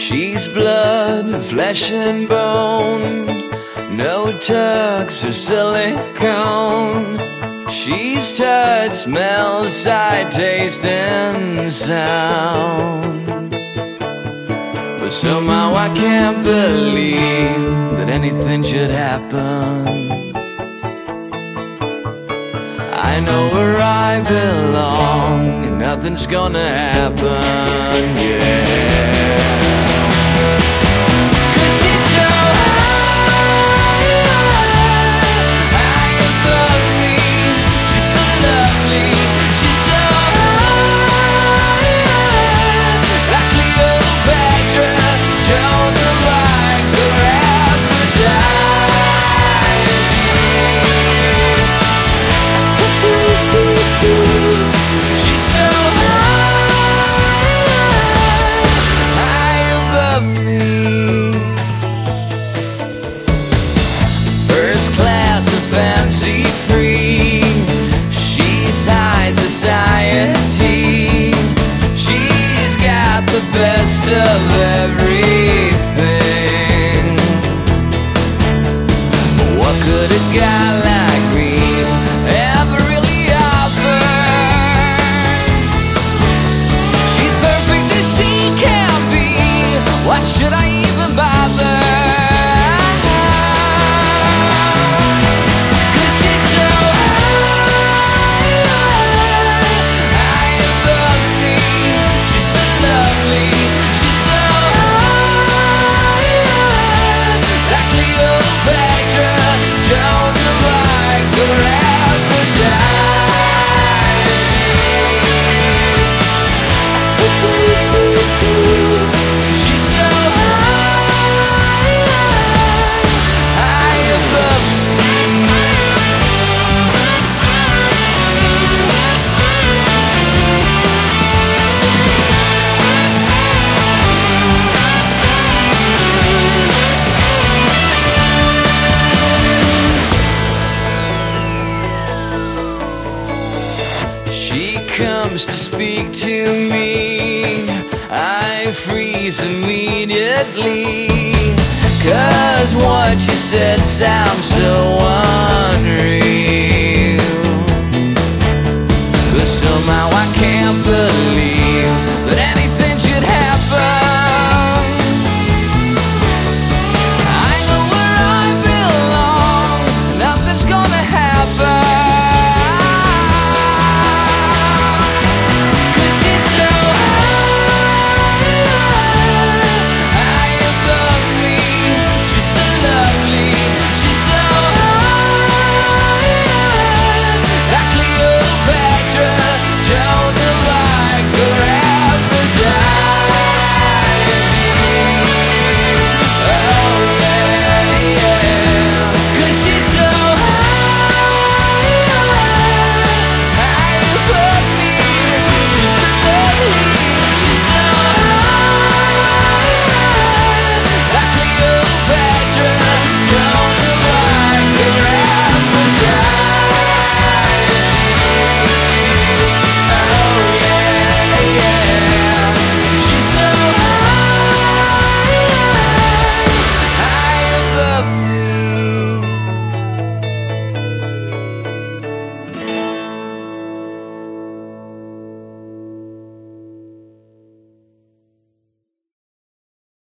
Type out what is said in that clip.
She's blood, flesh and bone, no tucks or silicone. She's touch, smell, sight, taste and sound. But somehow I can't believe that anything should happen. I know where I belong and nothing's gonna happen, yeah. Fancy free, she's high society. She's got the best of everything. What could a guy like me ever really offer? She's perfect as she can be. Why should I even bother? She comes to speak to me, I freeze immediately, 'cause what she said sounds so unreal.